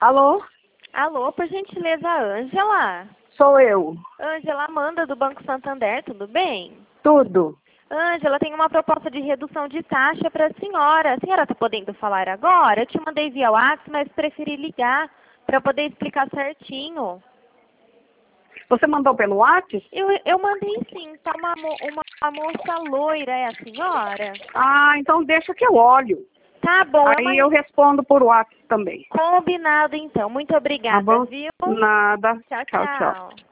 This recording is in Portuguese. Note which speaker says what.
Speaker 1: Alô?
Speaker 2: Alô, por gentileza, Ângela?
Speaker 1: Sou eu.
Speaker 2: Ângela, Amanda do Banco Santander, tudo bem?
Speaker 1: Tudo.
Speaker 2: Ângela, tem uma proposta de redução de taxa para a senhora. A senhora está podendo falar agora? Eu te mandei via WhatsApp, mas preferi ligar para poder explicar certinho.
Speaker 1: Você mandou pelo WhatsApp?
Speaker 2: Eu mandei sim, tá uma moça loira, é a senhora?
Speaker 1: Ah, então deixa que eu olho.
Speaker 2: Tá bom,
Speaker 1: Aí eu respondo por WhatsApp também.
Speaker 2: Combinado então. Muito
Speaker 1: Tá
Speaker 2: obrigada,
Speaker 1: bom?
Speaker 2: viu?
Speaker 1: Nada.
Speaker 2: Tchau,
Speaker 1: Tchau, tchau.
Speaker 2: tchau.